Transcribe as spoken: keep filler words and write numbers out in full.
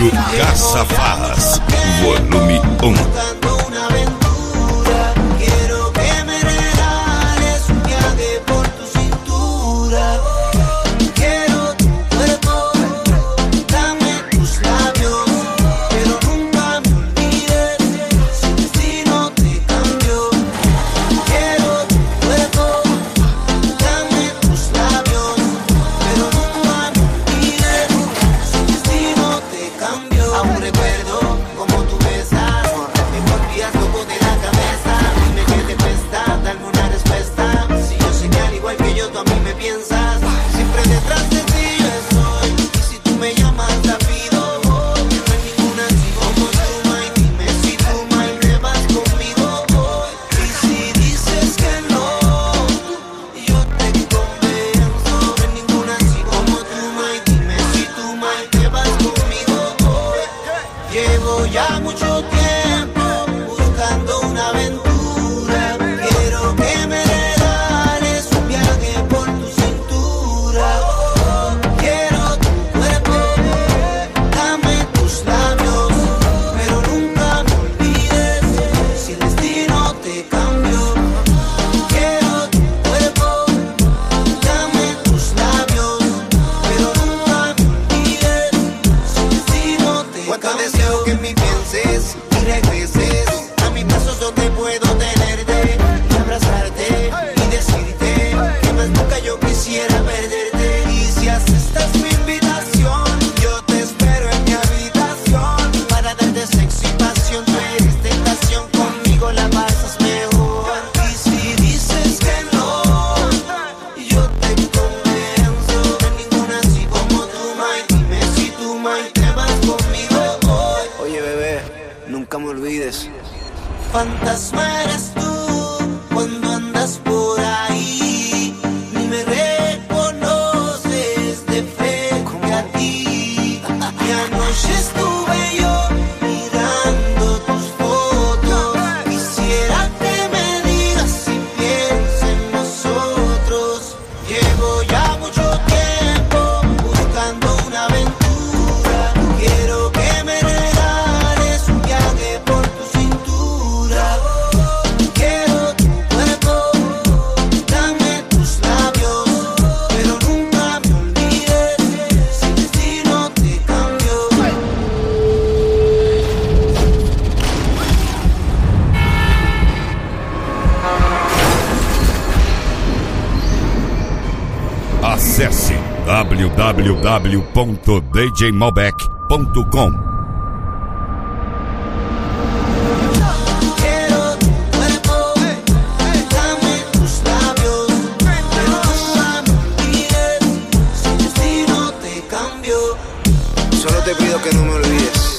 Casa Faz, volume um. Ya mucho tiempo buscando una aventura. Quiero que me regales un viaje por tu cintura. Oh, quiero tu cuerpo, dame tus labios, pero nunca me olvides si el destino te cambió. Quiero tu cuerpo, dame tus labios, pero nunca me olvides si el destino te cambió. Cuánto deseo que mi y regreses a mis brazos donde puedo tenerte y abrazarte y decirte que más nunca yo quisiera perderte. Y si aceptas mi invitación, yo te espero en mi habitación para darte sexo y pasión. Tú eres tentación, conmigo la pasas mejor. Y si dices que no, yo te convenzo. No hay ninguna así como tú, May. Dime si tú, May, te vas conmigo hoy. Oye, bebé, nunca me olvides. Fantasma eres tú cuando andas por ahí, ni me reconoces de frente a ti. Y anoche estuve yo mirando tus fotos. Quisiera que me digas si piensas en nosotros. Llevo ya mucho tiempo buscando una aventura. Quiero que me regales un viaje por tu cintura. Quiero tu cuerpo, dame tus labios, pero nunca me olvides si el destino te cambió. Acesse w w w ponto d j malbec ponto com. Quiero tu cuerpo, dame tus labios, pero nunca me olvides si el destino te cambió. Solo te pido que no me olvides.